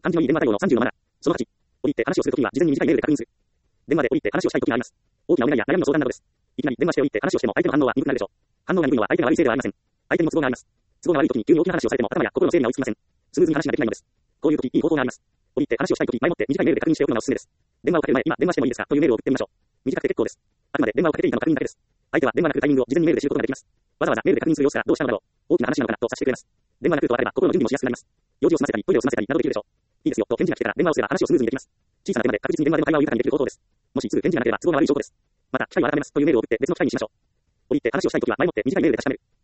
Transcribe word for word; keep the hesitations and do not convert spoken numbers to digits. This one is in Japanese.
感じのいい電話対応のさんじゅうのマナー。そのはち、折り入って話をするときは事前に短いメールで確認する。電話で折り入って話をしたいときがあります。大きなお願いや悩みの相談などです。いきなり電話して折り入って話をしても相手の反応は鈍くなるでしょう。反応が鈍いのは相手が悪いせいではありません。相手にも都合があります。都合が悪いときに急に大きな話をされても頭や心の整理が追いつきません。スムーズに話ができないのです。こういうときいい方法があります。折り入って話をしたいとき前もって短いメールで確認しておくのがおすすめです。電話をかける前、今電話してもいいですかというメールを送ってみましょう。短くて結構です。あくまで電話をかけていたの確認だけです。相手は電話が来るタイミングを事前にメールで知ることができます。わざわざメールで確認する様子からどうしたのだろう。大きな話なのかなと察してくれます。電話が来るとあれば心の準備もしやすくなります。用事を済ませたり、トイレを済ませたりなどできるでしょう。いいですよと返事が来てから電話をすれば話をスムーズにできます。小さなテーマで確実に電話での会話を豊かにできる方法です。もしすぐ返事がなければ都合が悪い証拠です。また、機会を改めますというメールを送って別の機会にしましょう。折り入って話をしたいときは前もって短いメールで確かめる。